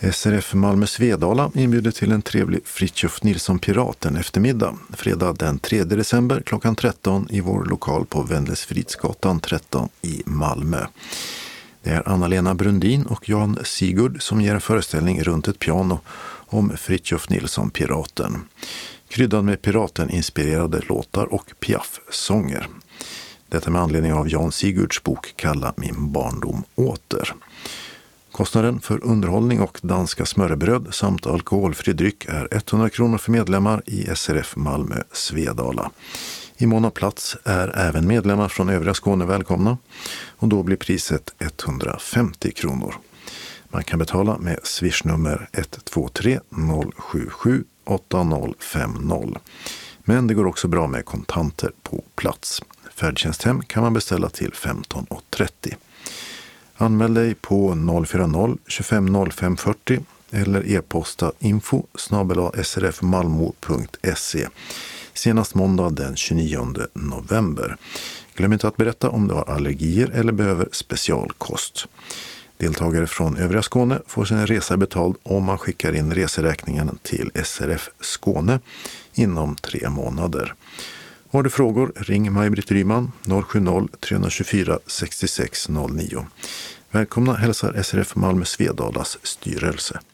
SRF Malmö Svedala inbjuder till en trevlig Fritiof Nilsson-piraten eftermiddag, fredag den 3 december klockan 13 i vår lokal på Wendelsfridsgatan 13 i Malmö. Det är Anna-Lena Brundin och Jan Sigurd som ger en föreställning runt ett piano om Fritiof Nilsson-piraten. Kryddad med piraten-inspirerade låtar och Piaf-sånger. Detta med anledning av Jan Sigurds bok Kalla min barndom åter. Kostnaden för underhållning och danska smörrebröd samt alkoholfri dryck är 100 kronor för medlemmar i SRF Malmö Svedala. I mån av plats är även medlemmar från övriga Skåne välkomna och då blir priset 150 kronor. Man kan betala med swishnummer 123 077 8050. Men det går också bra med kontanter på plats. Färdtjänsthem kan man beställa till 15:30. Anmäl dig på 040 25 05 40 eller e-posta info@srfmalmo.se senast måndag den 29 november. Glöm inte att berätta om du har allergier eller behöver specialkost. Deltagare från övriga Skåne får sin resa betald om man skickar in reseräkningen till SRF Skåne inom 3 månader. Har du frågor, ring Maj-Britt Ryman 070 324 6609. Välkomna hälsar SRF Malmö Svedalas styrelse.